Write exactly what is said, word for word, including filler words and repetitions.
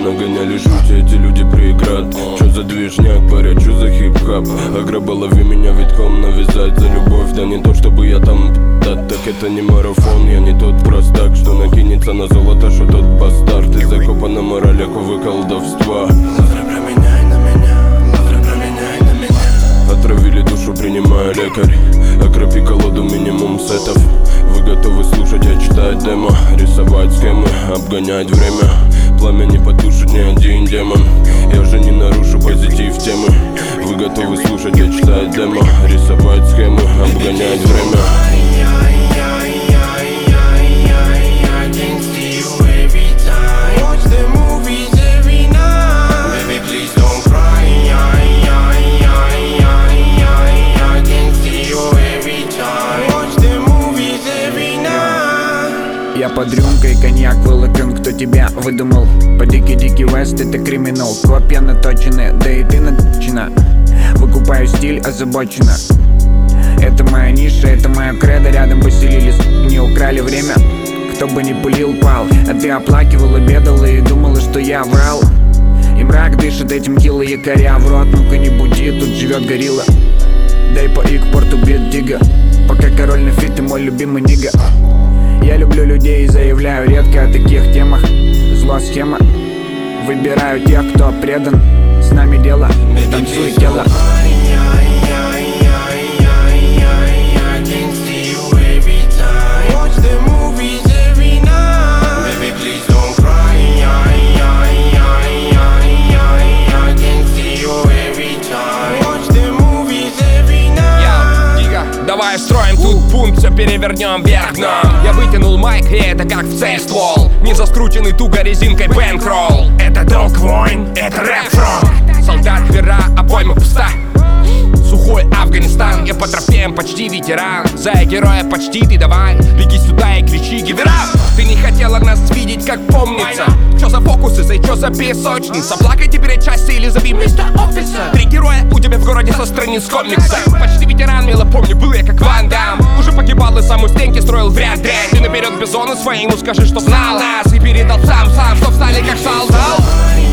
нагоняли жути, эти люди преград. Чё за движняк, паря, чё за хип-хап? Аграба, лови меня витком, навязать за любовь. Да не то, чтобы я там да, так это не марафон. Я не тот простак, что накинется на золото, что тот бастард. Ты закопан на моралях, увы, колдовства. Лавры, променяй на меня, лавры, променяй на меня. Отравили душу, принимая лекарь. Окропи колоду, минимум сетов. Вы готовы слушать, а читать демо? Рисовать схемы, обгонять время. Пламя не потушит ни один демон. Я же не нарушу позитив темы. Вы готовы слушать, а читать демо? Рисовать схемы, обгонять время. Я под рюмкой, коньяк вылокан, кто тебя выдумал? По дикий-дикий вест это криминал. Копья наточены, да и ты наточена. Выкупаю стиль озабоченно. Это моя ниша, это моя кредо. Рядом поселились, не украли время. Кто бы ни пылил, пал. А ты оплакивала, бедала и думала, что я врал. И мрак дышит этим кило якоря в рот. Ну-ка не буди, тут живет горилла. Дай по икпорту бит дига. Пока король на фит, ты мой любимый нига. Я люблю людей и заявляю редко о таких темах. Зло схема. Выбираю тех, кто предан. С нами дело, танцуй тело. Давай строим тут бунт, все перевернем вверх дном. Я вытянул майк, и это как в цель ствол. Не заскрученный туго резинкой бэнкролл. Это долг войн, это рэп-фронт. Солдат вера, а пойма пуста. Сухой Афганистан, я по трофеям почти ветеран. За героя почти ты давай, беги сюда и кричи гивера. Ты не хотела нас видеть, как помнится. Чё за фокусы, за чё за песочница? Плакай теперь отчасти или зови мистер офисер. Три героя у тебя в городе со страниц комикса. Почти ветеран, мило помню, был я как Ван Дам. Уже погибал и сам у стенки строил в ряд дрянь. Ты наперед бизону своему скажи, что знал нас. И передал сам-сам, чтоб стали как солдат.